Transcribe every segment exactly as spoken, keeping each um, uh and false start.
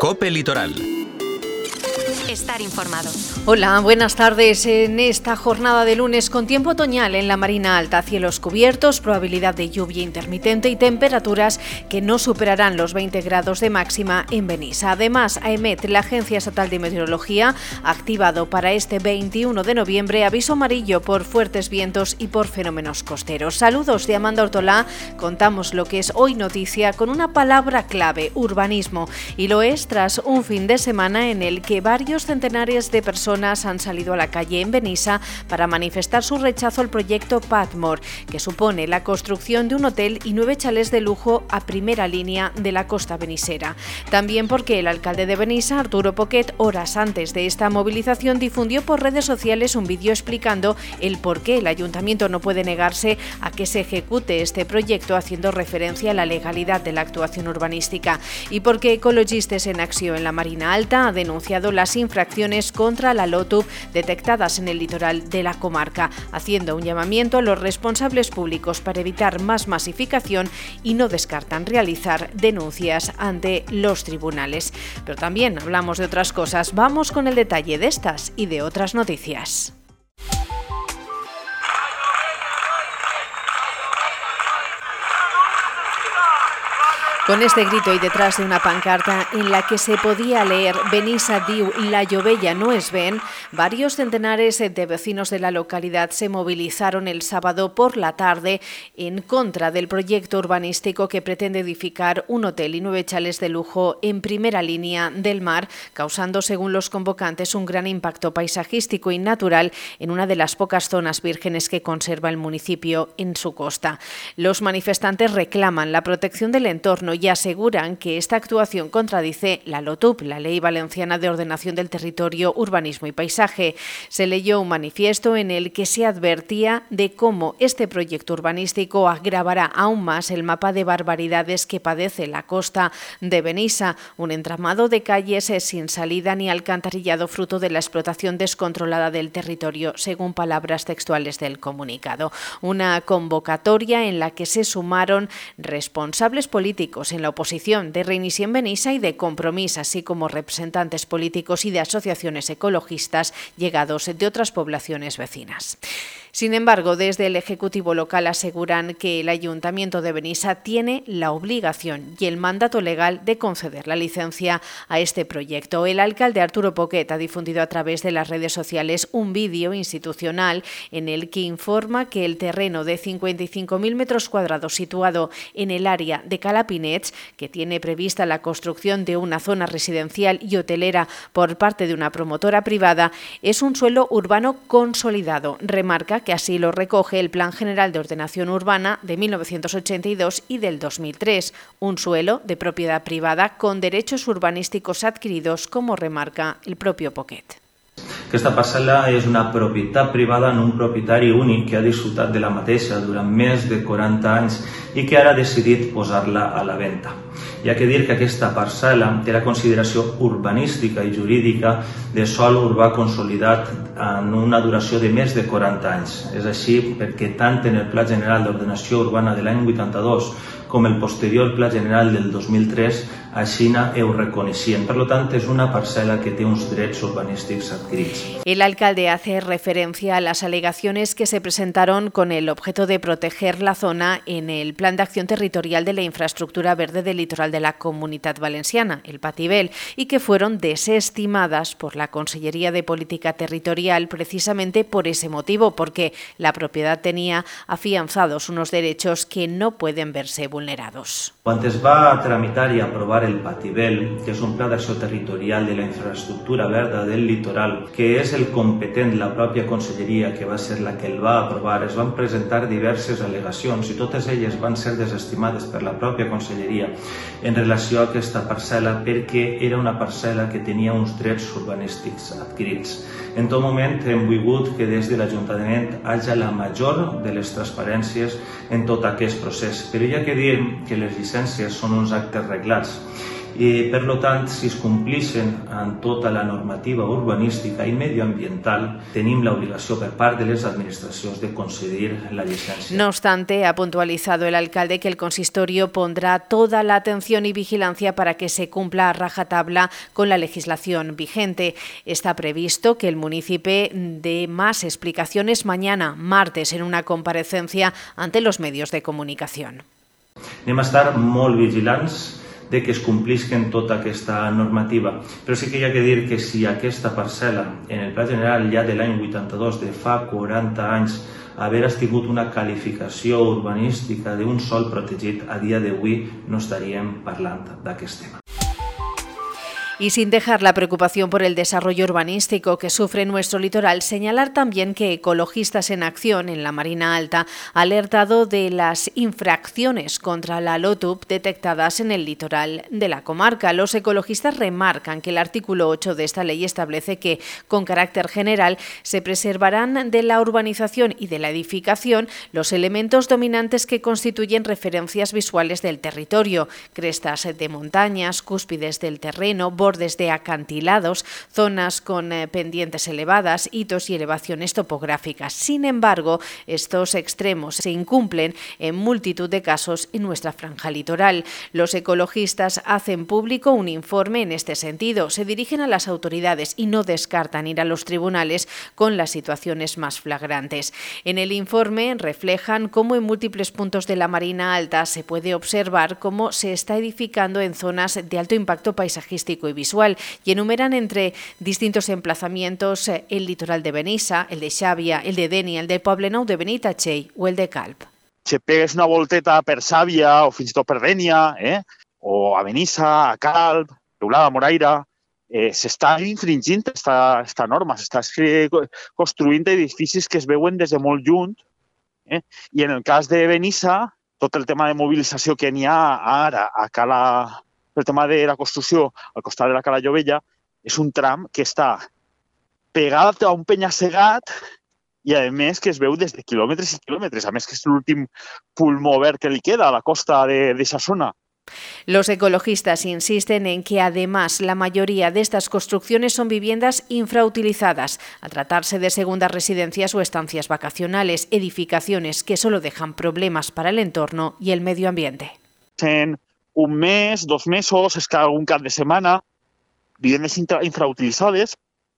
COPE Litoral. Estar informado. Hola, buenas tardes. En esta jornada de lunes con tiempo otoñal en la Marina Alta, cielos cubiertos, probabilidad de lluvia intermitente y temperaturas que no superarán los veinte grados de máxima en Benissa. Además, AEMET, la Agencia Estatal de Meteorología, ha activado para este veintiuno de noviembre aviso amarillo por fuertes vientos y por fenómenos costeros. Saludos de Amanda Ortolá. Contamos lo que es hoy noticia con una palabra clave, urbanismo. Y lo es tras un fin de semana en el que varios centenares de personas han salido a la calle en Benissa para manifestar su rechazo al proyecto Padmore, que supone la construcción de un hotel y nueve chalés de lujo a primera línea de la costa benisera. También porque el alcalde de Benissa, Arturo Poquet, horas antes de esta movilización difundió por redes sociales un vídeo explicando el por qué el ayuntamiento no puede negarse a que se ejecute este proyecto, haciendo referencia a la legalidad de la actuación urbanística, y porque Ecologistes en Acció en la Marina Alta ha denunciado las infracciones contra la LOTUB detectadas en el litoral de la comarca, haciendo un llamamiento a los responsables públicos para evitar más masificación y no descartan realizar denuncias ante los tribunales. Pero también hablamos de otras cosas. Vamos con el detalle de estas y de otras noticias. Con este grito y detrás de una pancarta en la que se podía leer Benissa diu la llovella no es ven, varios centenares de vecinos de la localidad se movilizaron el sábado por la tarde en contra del proyecto urbanístico que pretende edificar un hotel y nueve chalés de lujo en primera línea del mar, causando, según los convocantes, un gran impacto paisajístico y natural en una de las pocas zonas vírgenes que conserva el municipio en su costa. Los manifestantes reclaman la protección del entorno y aseguran que esta actuación contradice la LOTUB, la Ley Valenciana de Ordenación del Territorio, Urbanismo y Paisaje. Se leyó un manifiesto en el que se advertía de cómo este proyecto urbanístico agravará aún más el mapa de barbaridades que padece la costa de Benissa, un entramado de calles sin salida ni alcantarillado fruto de la explotación descontrolada del territorio, según palabras textuales del comunicado. Una convocatoria en la que se sumaron responsables políticos en la oposición de Reiniciem Benissa y de Compromís, así como representantes políticos y de asociaciones ecologistas llegados de otras poblaciones vecinas. Sin embargo, desde el Ejecutivo local aseguran que el Ayuntamiento de Benissa tiene la obligación y el mandato legal de conceder la licencia a este proyecto. El alcalde Arturo Poquet ha difundido a través de las redes sociales un vídeo institucional en el que informa que el terreno de cincuenta y cinco mil metros cuadrados situado en el área de Calapinets, que tiene prevista la construcción de una zona residencial y hotelera por parte de una promotora privada, es un suelo urbano consolidado. Remarca que así lo recoge el Plan General de Ordenación Urbana de mil novecientos ochenta y dos y del dos mil tres, un suelo de propiedad privada con derechos urbanísticos adquiridos, como remarca el propio Poquet. Aquesta parcel·la és una propietat privada en un propietari únic que ha disfrutat de la mateixa durant més de quaranta anys i que ara ha decidit posar-la a la venda. Hi ha que dir que aquesta parcel·la té la consideració urbanística i jurídica de sòl urbà consolidat en una duració de més de quaranta anys. És així perquè tant en el Pla General d'Ordenació Urbana de l'any vuitanta-dos com el posterior Pla General del dos mil tres així ho reconeixien. Per tant, és una parcel·la que té uns drets urbanístics adquirits. El alcalde hace referencia a las alegaciones que se presentaron con el objeto de proteger la zona en el Plan de Acción Territorial de la Infraestructura Verde del Litoral de la Comunitat Valenciana, el PATIVEL, y que fueron desestimadas por la Consellería de Política Territorial precisamente por ese motivo, porque la propiedad tenía afianzados unos derechos que no pueden verse vulnerados. Quan es va tramitar i aprovar el PATIVEL, que és un Pla d'Acció Territorial de la Infraestructura Verda del Litoral, que és el competent, la pròpia Conselleria, que va ser la que el va aprovar, es van presentar diverses al·legacions i totes elles van ser desestimades per la pròpia Conselleria en relació a aquesta parcel·la perquè era una parcel·la que tenia uns drets urbanístics adquirits. En tot moment hem volgut que des de l'Ajuntament hi hagi la major de les transparències en tot aquest procés, però hi ha que dir que les llicències són uns actes reglats i, per lo tant, si es complixen en tota la normativa urbanística i medioambiental, tenim l'obligació per part de les administracions de concedir la licencia. No obstante, ha puntualizado el alcalde que el consistorio pondrá toda la atención y vigilancia para que se cumpla a rajatabla con la legislación vigente. Está previsto que el municipio dé más explicaciones mañana, martes, en una comparecencia ante los medios de comunicación. Anem a estar molt vigilants de que es complisquen tota aquesta normativa. Però sí que hi ha que dir que si aquesta parcel·la en el Pla General ja de l'any vuitanta-dos, de fa quaranta anys, haver tingut una qualificació urbanística d'un sòl protegit, a dia d'avui no estaríem parlant d'aquest tema. Y sin dejar la preocupación por el desarrollo urbanístico que sufre nuestro litoral, señalar también que Ecologistas en Acción en la Marina Alta ha alertado de las infracciones contra la LOTUP detectadas en el litoral de la comarca. Los ecologistas remarcan que el artículo ocho de esta ley establece que, con carácter general, se preservarán de la urbanización y de la edificación los elementos dominantes que constituyen referencias visuales del territorio: crestas de montañas, cúspides del terreno, bordes de acantilados, zonas con eh, pendientes elevadas, hitos y elevaciones topográficas. Sin embargo, estos extremos se incumplen en multitud de casos en nuestra franja litoral. Los ecologistas hacen público un informe en este sentido, se dirigen a las autoridades y no descartan ir a los tribunales con las situaciones más flagrantes. En el informe reflejan cómo en múltiples puntos de la Marina Alta se puede observar cómo se está edificando en zonas de alto impacto paisajístico y visual, y enumeran entre distintos emplazamientos el litoral de Benissa, el de Xàbia, el de Dénia, el de Poblenou de Benitatxell o el de Calp. Si pegues una volteta per Xàbia o fins i tot per Dénia, eh? o a Benissa, a Calp, Teulada, Moraira, eh, s'està infringint esta, esta norma, s'està construint edificis que es veuen des de molt lluny, eh? i en el cas de Benissa, tot el tema de mobilització que n'hi ha ara a Cala, el tema de la construcció al costat de la Cala Llovella, és un tram que està pegat a un penya-segat i, a més, que es veu des de quilòmetres i quilòmetres. A més, que és l'últim pulmó verd que li queda a la costa d'eixa zona. Los ecologistas insisten en que, además, la mayoría de estas construcciones son viviendas infrautilizadas, al tratarse de segundas residencias o estancias vacacionales, edificaciones que solo dejan problemas para el entorno y el medio ambiente. En un mes, dos mesos, és que algun cap de setmana, viviendes infrautilitzades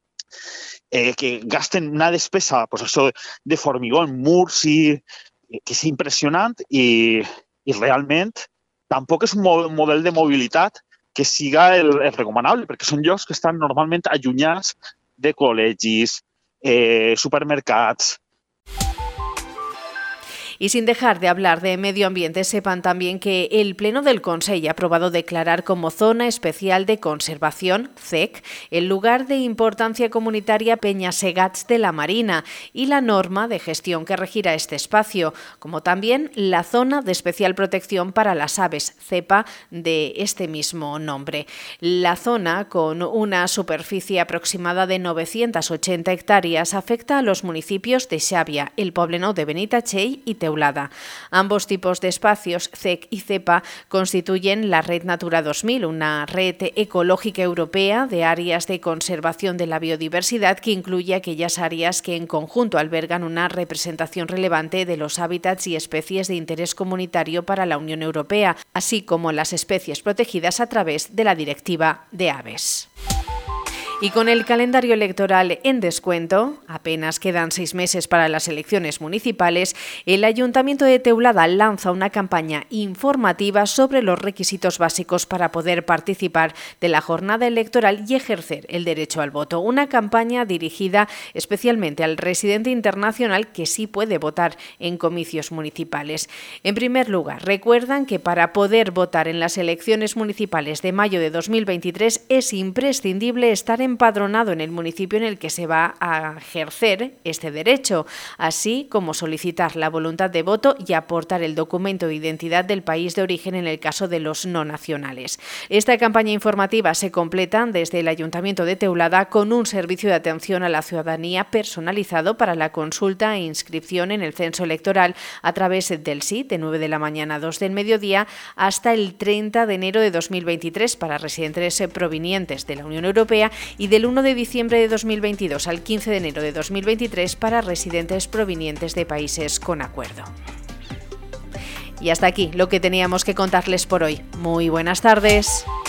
eh, que gasten una despesa, pues això de formigó en murs, i, que és impressionant i, i realment tampoc és un model de mobilitat que siga el, el recomanable, perquè són llocs que estan normalment allunyats de col·legis, eh, supermercats. Y sin dejar de hablar de medio ambiente, sepan también que el Pleno del Consell ha aprobado declarar como Zona Especial de Conservación, C E C, el lugar de importancia comunitaria Peñasegats de la Marina y la norma de gestión que regirá este espacio, como también la Zona de Especial Protección para las Aves, CEPA, de este mismo nombre. La zona, con una superficie aproximada de novecientas ochenta hectáreas, afecta a los municipios de Xàbia, el Poblenou de Benitatxell y Teulada. Ambos tipos de espacios, C E C y CEPA, constituyen la Red Natura dos mil, una red ecológica europea de áreas de conservación de la biodiversidad que incluye aquellas áreas que en conjunto albergan una representación relevante de los hábitats y especies de interés comunitario para la Unión Europea, así como las especies protegidas a través de la Directiva de Aves. Y con el calendario electoral en descuento, apenas quedan seis meses para las elecciones municipales, el Ayuntamiento de Teulada lanza una campaña informativa sobre los requisitos básicos para poder participar de la jornada electoral y ejercer el derecho al voto. Una campaña dirigida especialmente al residente internacional que sí puede votar en comicios municipales. En primer lugar, recuerdan que para poder votar en las elecciones municipales de mayo de dos mil veintitrés es imprescindible estar en empadronado en el municipio en el que se va a ejercer este derecho, así como solicitar la voluntad de voto y aportar el documento de identidad del país de origen en el caso de los no nacionales. Esta campaña informativa se completa desde el Ayuntamiento de Teulada con un servicio de atención a la ciudadanía personalizado para la consulta e inscripción en el censo electoral a través del S I T de nueve de la mañana a dos del mediodía hasta el treinta de enero de dos mil veintitrés para residentes provenientes de la Unión Europea y del uno de diciembre de dos mil veintidós al quince de enero de dos mil veintitrés para residentes provenientes de países con acuerdo. Y hasta aquí lo que teníamos que contarles por hoy. Muy buenas tardes.